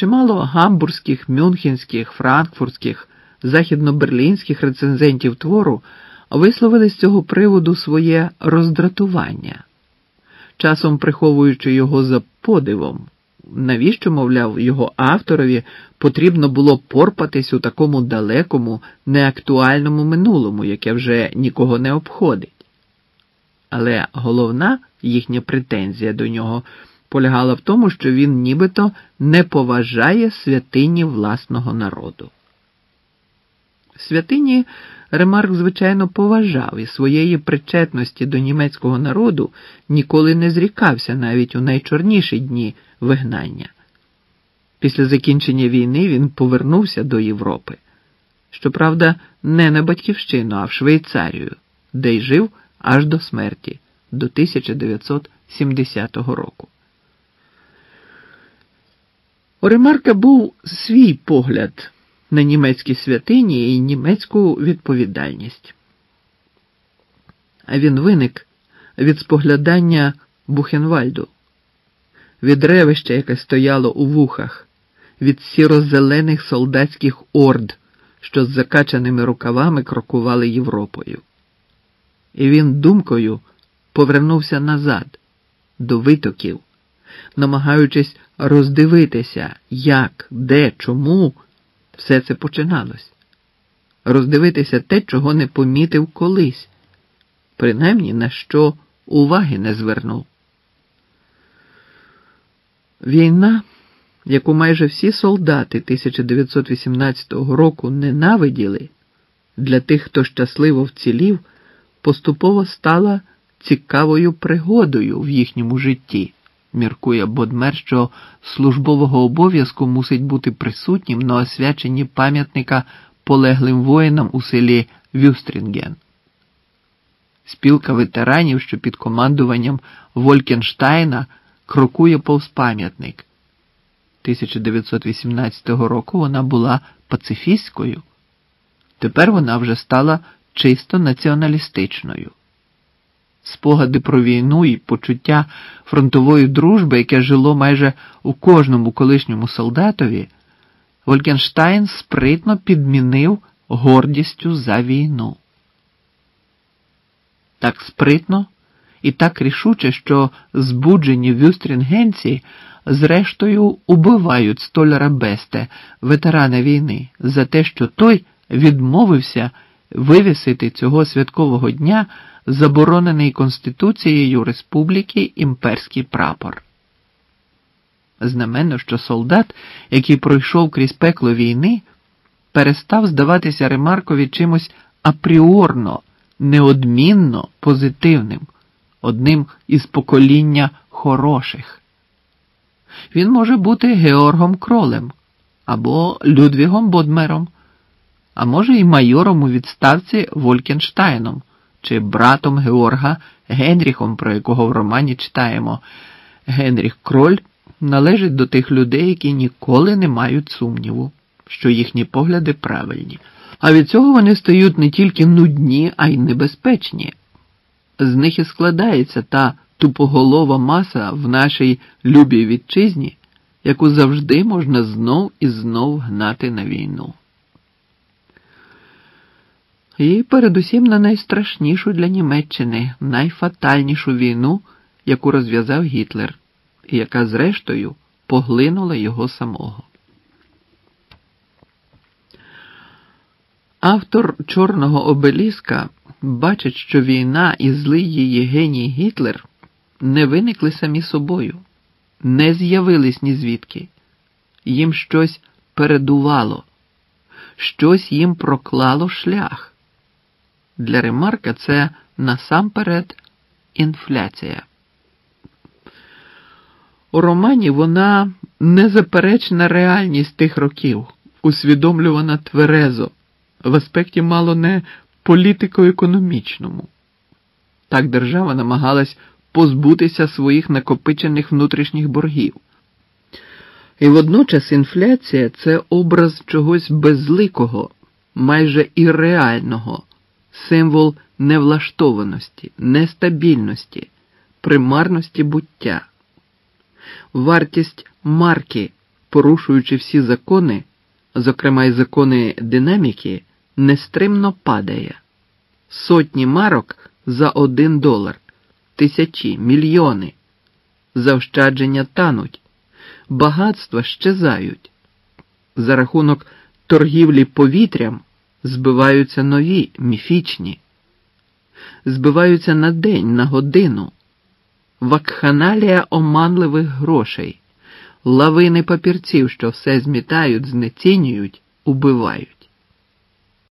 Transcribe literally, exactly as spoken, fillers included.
Чимало гамбурзьких, мюнхенських, франкфуртських, західно-берлінських рецензентів твору висловили з цього приводу своє роздратування, часом приховуючи його за подивом. Навіщо, мовляв, його авторові потрібно було порпатись у такому далекому, неактуальному минулому, яке вже нікого не обходить. Але головна їхня претензія до нього полягала в тому, що він нібито не поважає святині власного народу. Святині Ремарк, звичайно, поважав і своєї причетності до німецького народу ніколи не зрікався навіть у найчорніші дні вигнання. Після закінчення війни він повернувся до Європи. Щоправда, не на батьківщину, а в Швейцарію, де й жив аж до смерті, до тисяча дев'ятсот сімдесятого року. У Ремарка був свій погляд на німецькі святині і німецьку відповідальність. А він виник від споглядання Бухенвальду, від ревища, яке стояло у вухах, від сіро-зелених солдатських орд, що з закачаними рукавами крокували Європою. І він думкою повернувся назад, до витоків, намагаючись роздивитися, як, де, чому все це починалось. Роздивитися те, чого не помітив колись, принаймні на що уваги не звернув. Війна, яку майже всі солдати тисяча дев'ятсот вісімнадцятого року ненавиділи, для тих, хто щасливо вцілів, поступово стала цікавою пригодою в їхньому житті. Міркує Бодмер, що службового обов'язку мусить бути присутнім на освяченні пам'ятника полеглим воїнам у селі Вюстрінген. Спілка ветеранів, що під командуванням Волькенштайна крокує повз пам'ятник. тисяча дев'ятсот вісімнадцятого року вона була пацифістською. Тепер вона вже стала чисто націоналістичною. Спогади про війну і почуття фронтової дружби, яке жило майже у кожному колишньому солдатові, Волькенштайн спритно підмінив гордістю за війну. Так спритно і так рішуче, що збуджені вюстрінгенці зрештою убивають столяра Бесте, ветерана війни, за те, що той відмовився вивісити цього святкового дня заборонений Конституцією Республіки імперський прапор. Знаменно, що солдат, який пройшов крізь пекло війни, перестав здаватися Ремаркові чимось апріорно, неодмінно позитивним, одним із покоління хороших. Він може бути Георгом Кролем, або Людвігом Бодмером, а може і майором у відставці Волькенштайном, чи братом Георга Генріхом, про якого в романі читаємо. Генріх Кроль належить до тих людей, які ніколи не мають сумніву, що їхні погляди правильні. А від цього вони стають не тільки нудні, а й небезпечні. З них і складається та тупоголова маса в нашій любій вітчизні, яку завжди можна знов і знов гнати на війну. І передусім на найстрашнішу для Німеччини, найфатальнішу війну, яку розв'язав Гітлер, і яка зрештою поглинула його самого. Автор «Чорного обеліска» бачить, що війна і злий її геній Гітлер не виникли самі собою, не з'явились ні звідки. Їм щось передувало, щось їм проклало шлях. Для Ремарка це насамперед інфляція. У романі вона незаперечна реальність тих років, усвідомлювана тверезо, в аспекті мало не політико-економічному. Так держава намагалась позбутися своїх накопичених внутрішніх боргів. І водночас інфляція – це образ чогось безликого, майже ірреального, символ невлаштованості, нестабільності, примарності буття. Вартість марки порушуючи всі закони, зокрема й закони динаміки, нестримно падає. Сотні марок за один долар, тисячі, мільйони. Заощадження тануть, багатства щезають. За рахунок торгівлі повітрям збиваються нові, міфічні. Збиваються на день, на годину. Вакханалія оманливих грошей, лавини папірців, що все змітають, знецінюють, убивають.